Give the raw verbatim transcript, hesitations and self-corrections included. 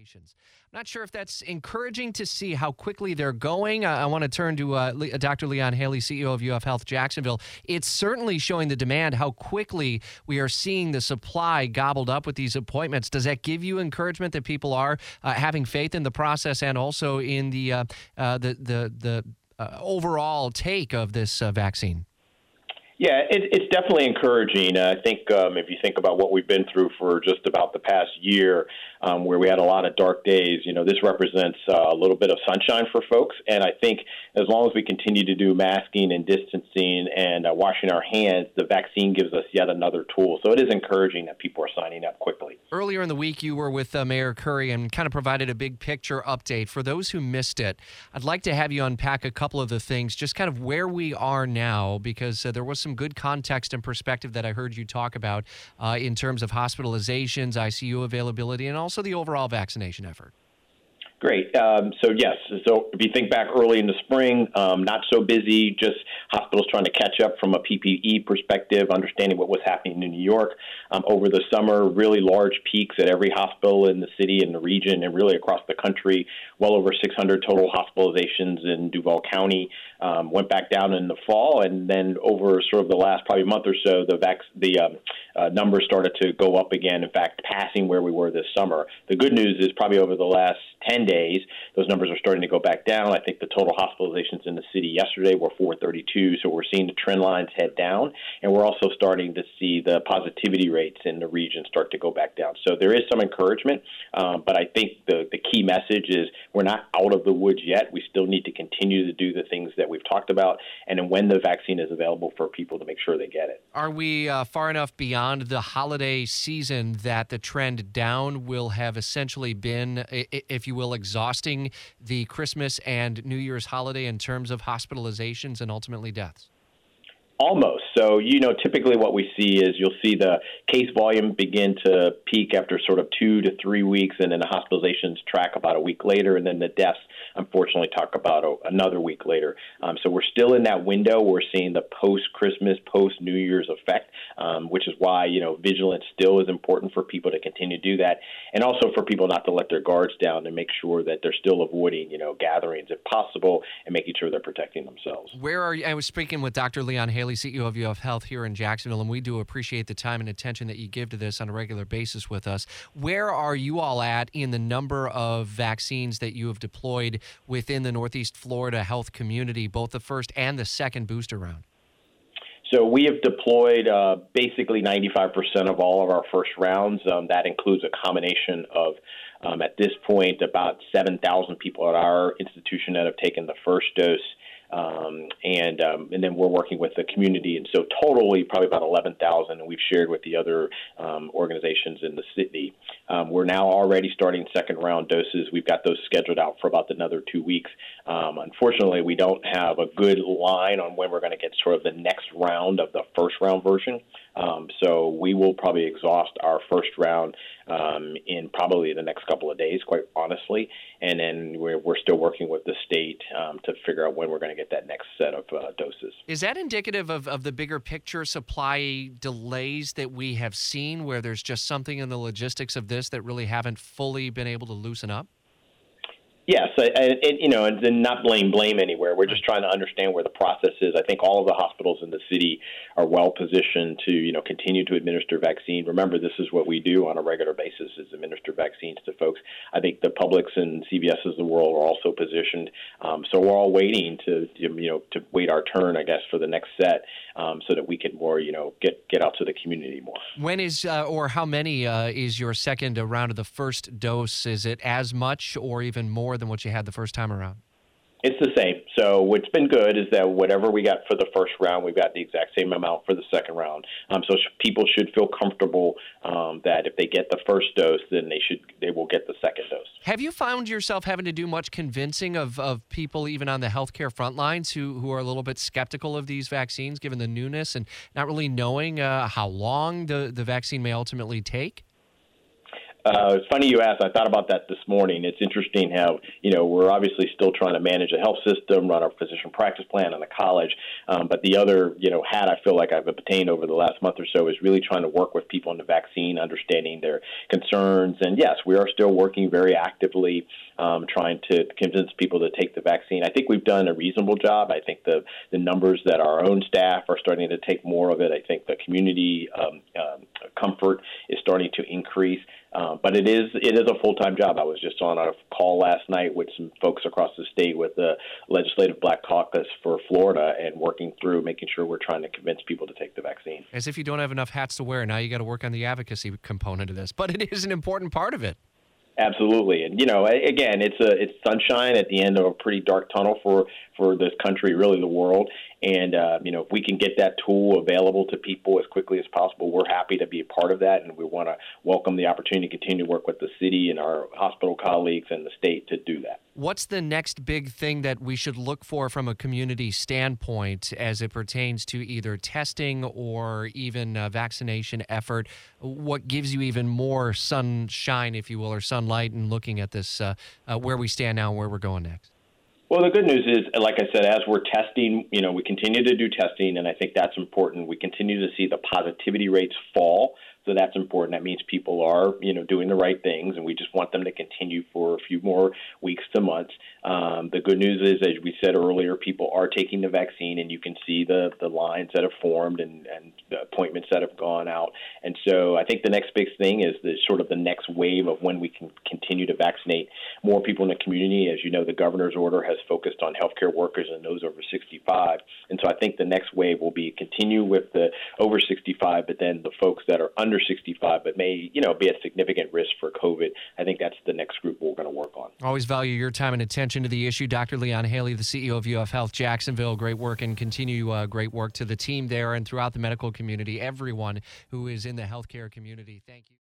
vaccinations. I'm not sure if that's encouraging to see how quickly they're going. I, I want to turn to uh, Le- Doctor Leon Haley, C E O of U F Health Jacksonville. It's certainly showing the demand, how quickly we are seeing the supply gobbled up with these appointments. Does that give you encouragement that people are uh, having faith in the process and also in the uh, uh, the the the uh, overall take of this uh, vaccine? Yeah, it, it's definitely encouraging. Uh, I think um, if you think about what we've been through for just about the past year, um, where we had a lot of dark days, you know, this represents uh, a little bit of sunshine for folks. And I think as long as we continue to do masking and distancing and uh, washing our hands, the vaccine gives us yet another tool. So it is encouraging that people are signing up quickly. Earlier in the week, you were with uh, Mayor Curry and kind of provided a big picture update. For those who missed it, I'd like to have you unpack a couple of the things, just kind of where we are now, because uh, there was some good context and perspective that I heard you talk about uh, in terms of hospitalizations, I C U availability, and also the overall vaccination effort. Great. Um, so, yes, so if you think back early in the spring, um, not so busy, just hospitals trying to catch up from a P P E perspective, understanding what was happening in New York. Um, over the summer, really large peaks at every hospital in the city and the region and really across the country, well over six hundred total hospitalizations in Duval County. Um, went back down in the fall, and then over sort of the last probably month or so, the vac- the um, uh, numbers started to go up again, in fact, passing where we were this summer. The good news is probably over the last ten days, those numbers are starting to go back down. I think the total hospitalizations in the city yesterday were four thirty-two, so we're seeing the trend lines head down, and we're also starting to see the positivity rates in the region start to go back down. So there is some encouragement, um, but I think the, the key message is we're not out of the woods yet. We still need to continue to do the things that we've talked about, and then when the vaccine is available for people to make sure they get it. Are we uh, far enough beyond the holiday season that the trend down will have essentially been, if you will, exhausting the Christmas and New Year's holiday in terms of hospitalizations and ultimately deaths? Almost. So, you know, typically what we see is you'll see the case volume begin to peak after sort of two to three weeks, and then the hospitalizations track about a week later, and then the deaths, unfortunately, talk about a, another week later. Um, so we're still in that window. We're seeing the post-Christmas, post-New Year's effect, um, which is why, you know, vigilance still is important for people to continue to do that, and also for people not to let their guards down and make sure that they're still avoiding, you know, gatherings if possible and making sure they're protecting themselves. Where are you? I was speaking with Doctor Leon Haley, C E O of U F Health here in Jacksonville, and we do appreciate the time and attention that you give to this on a regular basis with us. Where are you all at in the number of vaccines that you have deployed within the Northeast Florida health community, both the first and the second booster round? So we have deployed uh, basically ninety-five percent of all of our first rounds. Um, that includes a combination of, um, at this point, about seven thousand people at our institution that have taken the first dose. Um, and um, and then we're working with the community, and so totally probably about eleven thousand, and we've shared with the other um, organizations in the city. Um, we're now already starting second round doses. We've got those scheduled out for about another two weeks. Um, unfortunately, we don't have a good line on when we're going to get sort of the next round of the first round version. Um, so we will probably exhaust our first round um, in probably the next couple of days, quite honestly. And then we're, we're still working with the state um, to figure out when we're going to get that next set of uh, doses. Is that indicative of, of the bigger picture supply delays that we have seen, where there's just something in the logistics of this that really haven't fully been able to loosen up? Yes, and, and you know, and then not blame blame anywhere. We're just trying to understand where the process is. I think all of the hospitals in the city are well positioned to, you know, continue to administer vaccine. Remember, this is what we do on a regular basis: is administer vaccines to folks. I think the Publix and C V S's of the world are also positioned. Um, so we're all waiting to, you know, to wait our turn, I guess, for the next set, um, so that we can more, you know, get get out to the community more. When is uh, or how many uh, is your second round of the first dose? Is it as much or even more than what you had the first time around? It's the same. So what's been good is that whatever we got for the first round, we've got the exact same amount for the second round. Um, so sh- people should feel comfortable um, that if they get the first dose, then they should they will get the second dose. Have you found yourself having to do much convincing of, of people even on the healthcare front lines who, who are a little bit skeptical of these vaccines, given the newness and not really knowing uh, how long the, the vaccine may ultimately take? Uh, it's funny you asked. I thought about that this morning. It's interesting how, you know, we're obviously still trying to manage a health system, run our physician practice plan in the college. Um, but the other, you know, hat I feel like I've obtained over the last month or so is really trying to work with people on the vaccine, understanding their concerns. And yes, we are still working very actively, um, trying to convince people to take the vaccine. I think we've done a reasonable job. I think the, the numbers that our own staff are starting to take more of it. I think the community um, um, comfort is starting to increase. Uh, but it is it is a full-time job. I was just on a call last night with some folks across the state with the Legislative Black Caucus for Florida and working through making sure we're trying to convince people to take the vaccine. As if you don't have enough hats to wear, now you got to work on the advocacy component of this. But it is an important part of it. Absolutely. And, you know, again, it's a it's sunshine at the end of a pretty dark tunnel for, for this country, really the world. And, uh, you know, if we can get that tool available to people as quickly as possible, we're happy to be a part of that. And we want to welcome the opportunity to continue to work with the city and our hospital colleagues and the state to do that. What's the next big thing that we should look for from a community standpoint as it pertains to either testing or even a vaccination effort? What gives you even more sunshine, if you will, or sunlight in looking at this, uh, uh, where we stand now and where we're going next? Well, the good news is, like I said, as we're testing, you know, we continue to do testing, and I think that's important. We continue to see the positivity rates fall, so that's important. That means people are, you know, doing the right things, and we just want them to continue for a few more weeks to months. Um, the good news is, as we said earlier, people are taking the vaccine, and you can see the, the lines that have formed and, and the appointments that have gone out. And so I think the next big thing is the sort of the next wave of when we can continue to vaccinate more people in the community. As you know, the governor's order has focused on healthcare workers and those over sixty-five. And so I think the next wave will be continue with the over sixty-five, but then the folks that are under sixty-five but may, you know, be at significant risk for COVID. I think that's the next group we're going to work on. Always value your time and attention to the issue. Doctor Leon Haley, the C E O of U F Health Jacksonville, great work and continue uh, great work to the team there and throughout the medical community, everyone who is in the healthcare community. Thank you.